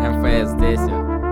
МФС здесь.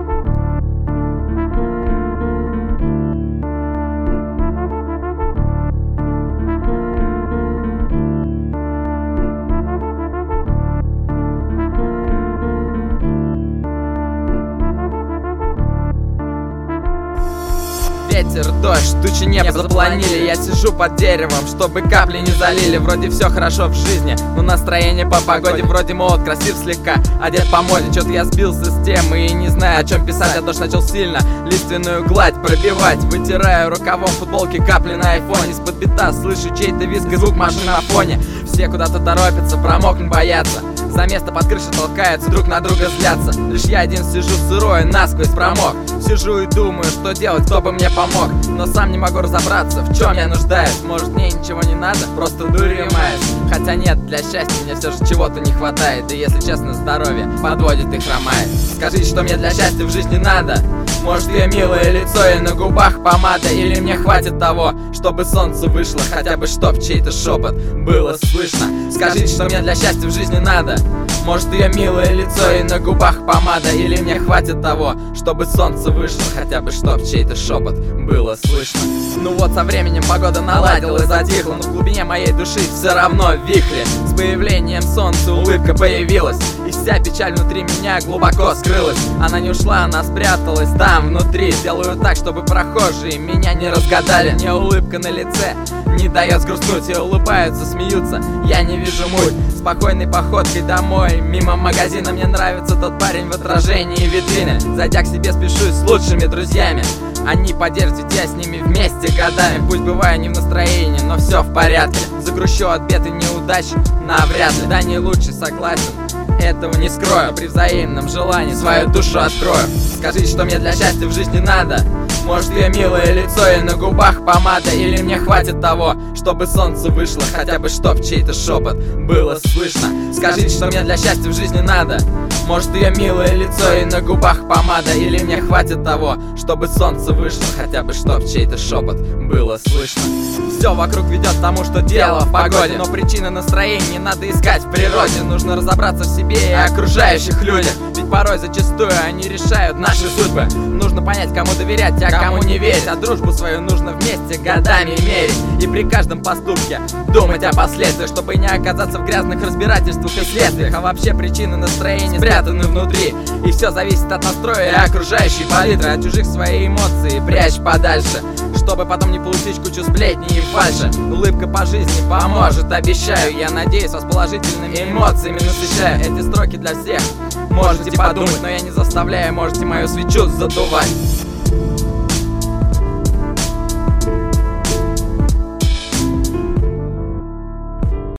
Ветер, дождь, тучи небо запланили. Я сижу под деревом, чтобы капли не залили. Вроде все хорошо в жизни, но настроение по погоде. Вроде молод, красив слегка, одет по моде. Чё-то я сбился с темы и не знаю, о чем писать. А дождь начал сильно лиственную гладь пробивать. Вытираю рукавом футболки капли на айфоне. Из-под бита слышу чей-то визг и звук машин на фоне. Все куда-то торопятся, промокнуть боятся. За место под крышей толкаются, друг на друга злятся. Лишь я один сижу сырой, насквозь промок. Сижу и думаю, что делать, кто бы мне помог. Но сам не могу разобраться, в чем я нуждаюсь. Может, мне ничего не надо, просто дурью маюсь. Хотя нет, для счастья мне все же чего-то не хватает. И если честно, здоровье подводит и хромает. Скажите, что мне для счастья в жизни надо. Может, ее милое лицо и на губах помада. Или мне хватит того, чтобы солнце вышло. Хотя бы чтоб чей-то шепот было слышно. Скажите, что мне для счастья в жизни надо. Может, ее милое лицо и на губах помада. Или мне хватит того, чтобы солнце вышло. Хотя бы чтоб чей-то шепот было слышно. Ну вот со временем погода наладилась, затихла. Но в глубине моей души все равно вихри. С появлением солнца улыбка появилась. И вся печаль внутри меня глубоко скрылась. Она не ушла, она спряталась там внутри. Делаю так, чтобы прохожие меня не разгадали. Мне улыбка на лице не дает сгрустнуть. И улыбаются, смеются, я не вижу муть. Спокойной походкой домой, мимо магазина. Мне нравится тот парень в отражении витрины. Зайдя к себе, спешусь с лучшими друзьями. Они поддержат, я с ними вместе годами. Пусть бываю не в настроении, но все в порядке. Загрущу от бед и неудач навряд ли. Да не лучше, согласен, этого не скрою. При взаимном желании свою душу открою. Скажите, что мне для счастья в жизни надо. Может, ее милое лицо и на губах помада. Или мне хватит того, чтобы солнце вышло. Хотя бы чтоб чей-то шепот было слышно. Скажите, что мне для счастья в жизни надо. Может, ее милое лицо и на губах помада. Или мне хватит того, чтобы солнце вышло. Хотя бы чтоб чей-то шепот было слышно. Все вокруг ведет к тому, что дело в погоде. Но причины настроения надо искать в природе. Нужно разобраться в себе и окружающих людях. Ведь порой зачастую они решают наши судьбы. Нужно понять, кому доверять, а кому не верить. А дружбу свою нужно вместе годами мерить. И при каждом поступке думать о последствиях, чтобы не оказаться в грязных разбирательствах и следствиях. А вообще причины настроения спрятаны внутри. И все зависит от настроя и окружающей палитры. От чужих свои эмоции прячь подальше, чтобы потом не получить кучу сплетней и фальши. Улыбка по жизни поможет, обещаю. Я надеюсь, вас положительными эмоциями насыщаю. Эти строки для всех можете подумать, но я не заставляю, можете мою свечу задувать.